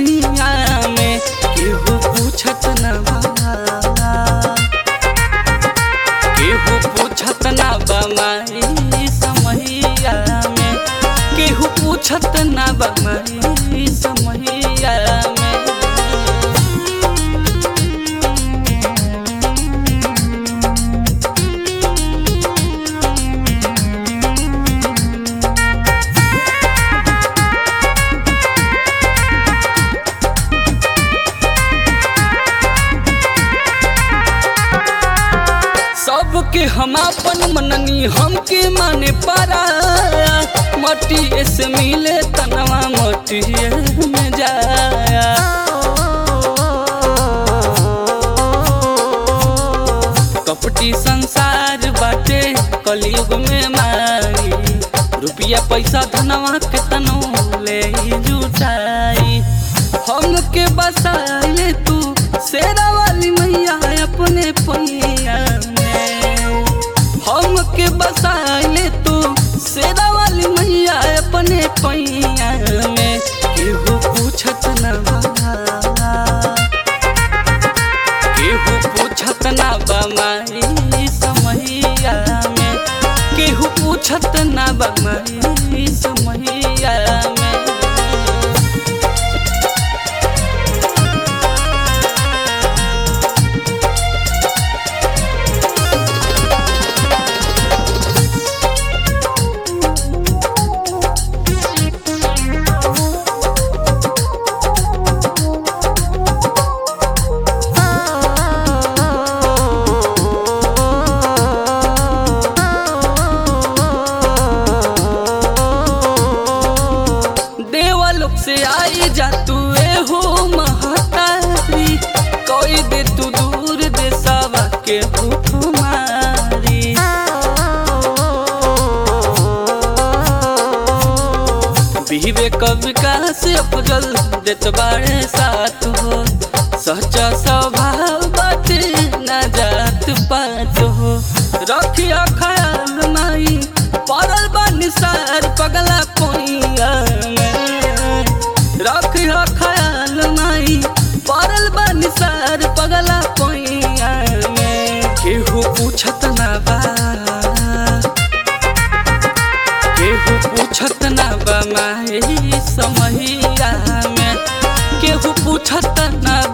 पैया में केहू पूछत न बा, केहू पूछत न बा माई समैया में, केहू पूछत न बा माई समैया में। सबके हम अपन मननी हमके माने पारा, मटिए से मिले तनवा मटिए में जाया। कपटी संसार बाटे कलयुग में माई, रुपया पैसा धनवा के तनो ले जुटाई। हमके बसाए तू शेरा वाली मैया अपने पैया में, हमके बसाए तू शेरा वाली मैया अपने पैया में। केहू पूछत न बा, केहू पूछत न बा माई समैया में, केहू पूछत न बा माई समैया में। से आई जा तू हो महतारी, कोई दे तू दूर देशवा के भूख मारी। विवेक विकास अफजल देत बाड़े साथ हो, सच्चा स्वभाव बाटे न जात पात हो। रखिया ख्याल माई पड़ल बा निसार पगला कोइया में, रखिया ख्याल माई पड़ल बा निसार पगला कोइया में। केहू पूछत न बा, केहू पूछत न बा माई समैया में, केहू पूछत न